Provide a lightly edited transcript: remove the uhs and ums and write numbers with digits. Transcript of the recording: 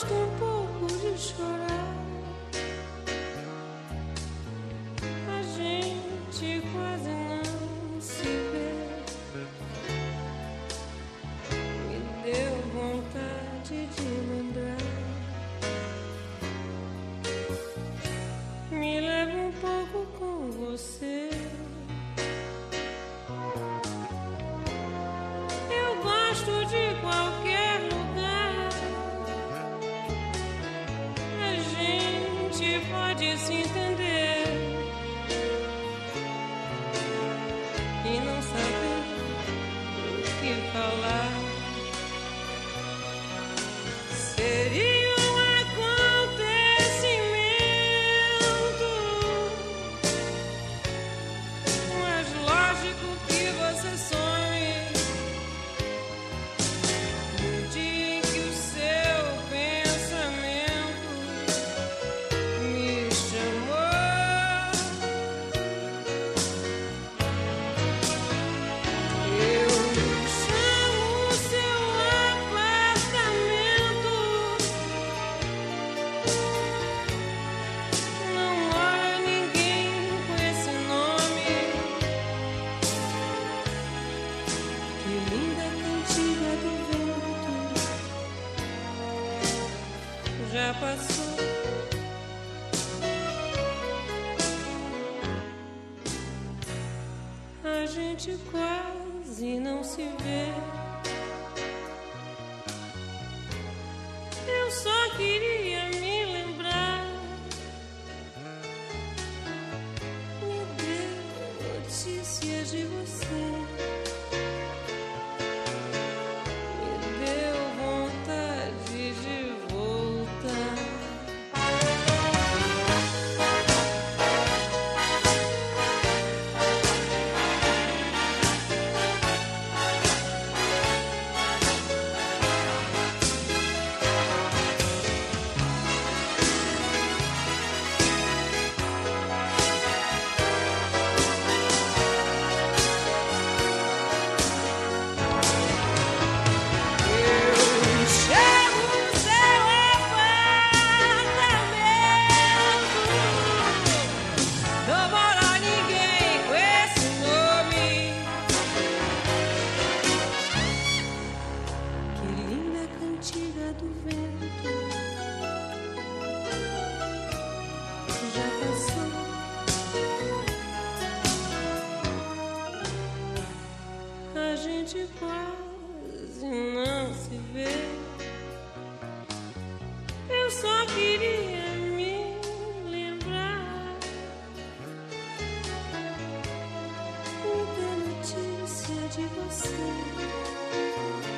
gosto um pouco de chorar. A gente quase não se vê. Me deu vontade de lembrar. Me leva um pouco com você. Eu gosto de qualquer lugar. A gente pode se entender e não saber o que falar. Seria um acontecimento, mas lógico que você sonhe no dia em que o seu pensamento me chamou. Eu chamo o seu apartamento. Não mora ninguém com esse nome. Que linda cantiga do vento. Já passou. A gente quase não se vê. Eu só queria me lembrar. Me dê notícias de você. Me deu vontade de voltar. Eu chego no seu apartamento. Não mora ninguém com esse nome. Que linda cantiga do vento. Já passou. A gente quase não se vê. Eu só queria me lembrar. Me dê notícia de você.